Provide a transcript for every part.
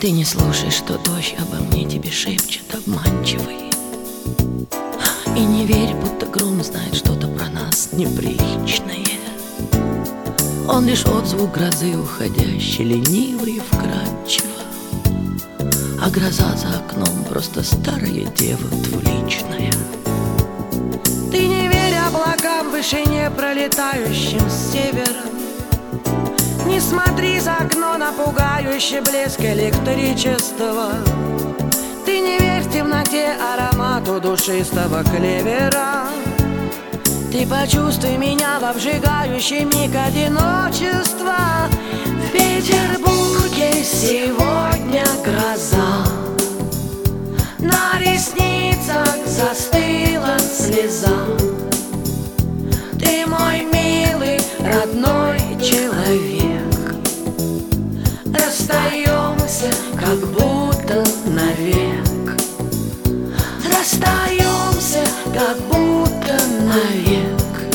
Ты не слушай, что дождь обо мне тебе шепчет обманчивый. И не верь, будто гром знает что-то про нас неприличное. Он лишь отзвук грозы уходящий, ленивый и вкрадчиво. А гроза за окном просто старая дева двуличная. Ты не верь облакам в вышине, пролетающим с севера. Не смотри за окно на пугающий блеск электричества. Ты не верь в темноте аромату душистого клевера. Ты почувствуй меня в обжигающий миг одиночества. В Петербурге сегодня гроза, на ресницах застыла слеза. Ты мой милый, родной человек. Расстаемся, как будто навек. Расстаемся, как будто навек.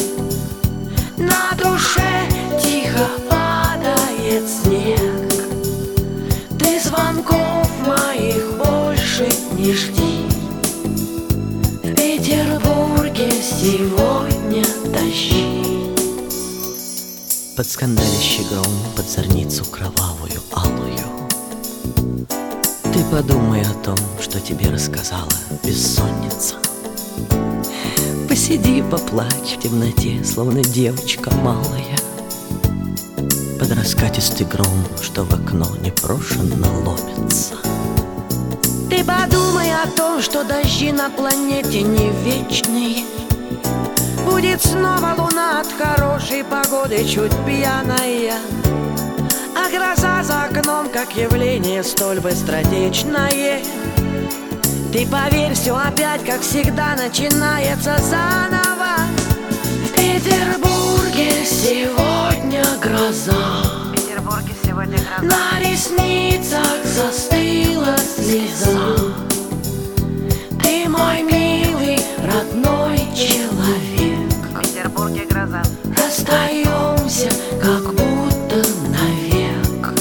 На душе тихо падает снег. Ты звонков моих больше не жди. В Петербурге сегодня дожди. Под скандалящий гром, под зорницу кровавую алую. Ты подумай о том, что тебе рассказала бессонница. Посиди, поплачь в темноте, словно девочка малая. Под раскатистый гром, что в окно непрошенно ломится. Ты подумай о том, что дожди на планете не вечные. Будет снова луна от хорошей погоды чуть пьяная. А гроза за окном, как явление столь быстротечное. Ты поверь, все опять, как всегда, начинается заново. В Петербурге сегодня гроза. В Петербурге сегодня гроза. На ресницах застыла слеза. Ты мой милый, родной человек. В Петербурге гроза. Расстаемся, как будто навек.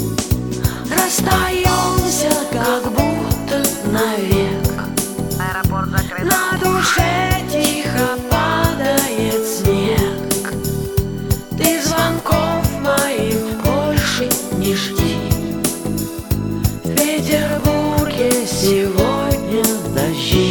Расстаемся, как будто навек. Аэропорт закрыт. На душе тихо падает снег. Ты звонков моих больше не жди. В Петербурге сегодня дожди.